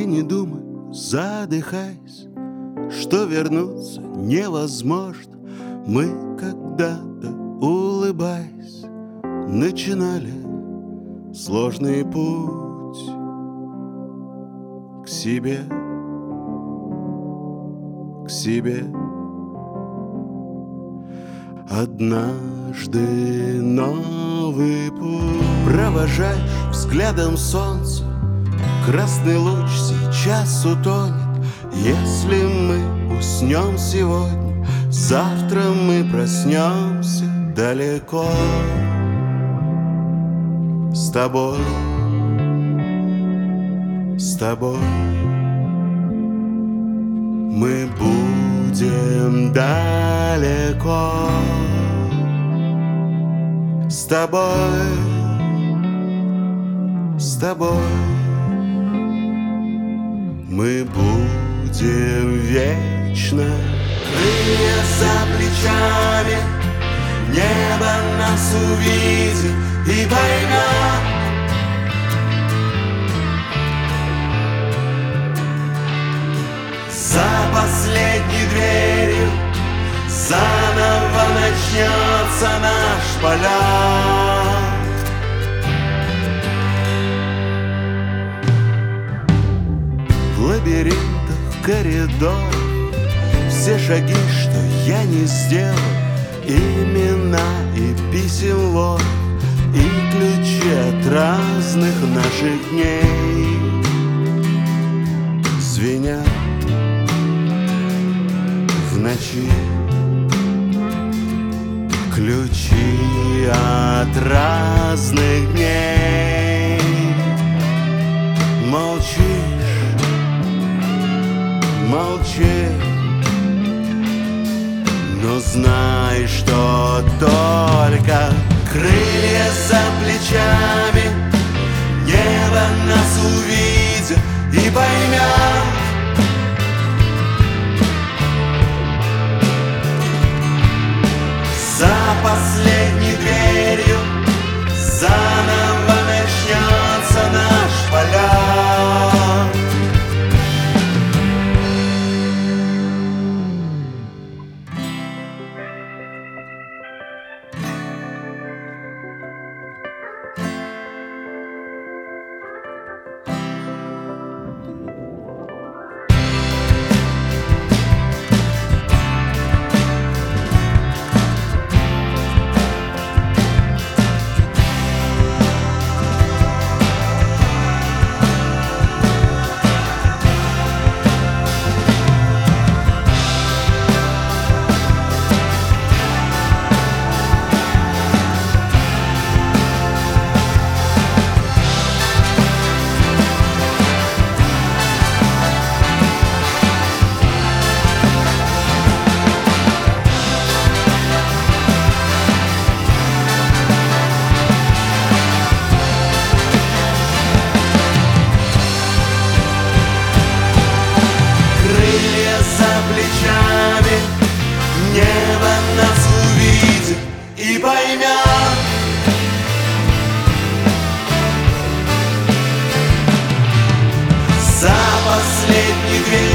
не думай, задыхаясь, что вернуться невозможно. Мы когда-то, улыбаясь, начинали сложный путь к себе, к себе. Однажды новый путь провожаешь взглядом солнца. Красный луч сейчас утонет. Если мы уснем сегодня, завтра мы проснемся далеко. С тобой, с тобой мы будем далеко. С тобой, с тобой мы будем вечно. Крылья за плечами, небо нас увидит и поймет. За последней дверью заново начнется наш полет. В лабиринтах коридоров все шаги, что я не сделал, имена и писем воров, и ключи от разных наших дней звенят в ночи. Ключи от разных дней. Молчишь, молчи, но знай, что только крылья за плечами, небо нас увидит и поймет. За последней дверью заново начнется наш полет. Небо нас увидит и поймет. За последней дверью